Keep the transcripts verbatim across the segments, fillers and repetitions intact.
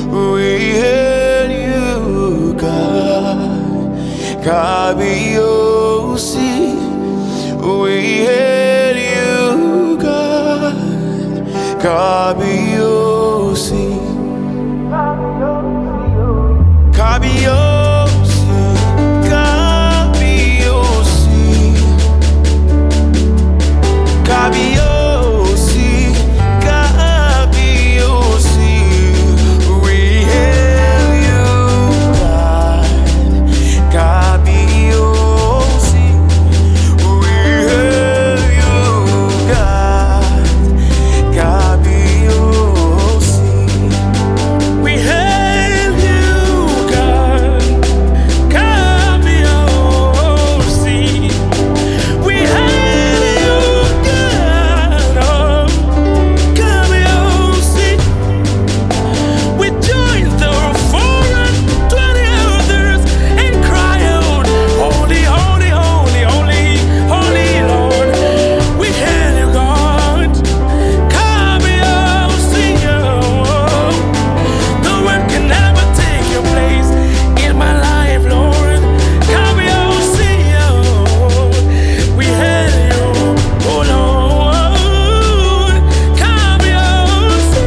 We hail you, God. Kabiyesi. We hail you, God. Kabiyesi. Kabiyesi. Kabiyesi. Kabiyesi. Kabiyesi. We hail you, God. Kabiyesi. We hail you, God. Kabiyesi. We hail you, God. Kabiyesi. We hail you, God. Oh, Kabiyesi. We join the four and twenty elders and cry out, holy, holy, holy, holy, holy Lord. We hail you, God. Kabiyesi. No one can ever take your place in my life, Lord. Kabiyesi. We hail you, oh Lord. Kabiyesi.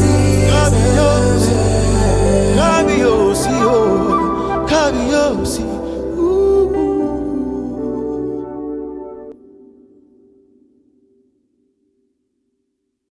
Kabiyesi.